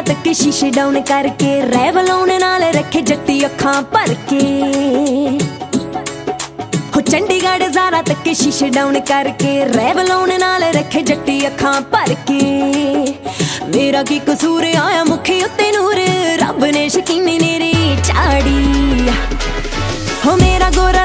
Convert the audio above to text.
तक शीशे डाउन करके रैवल आने नाल रखे जट्टी अखां भर के। हो चंडीगढ़ ज़ारा तक शीशे डाउन करके रैवल आने नाल रखे जट्टी अखां भर के। मेरा की कसूर आया मुखी उत्ते नूर, रब ने शकीनी नेरी चाड़ी। हो मेरा गोरा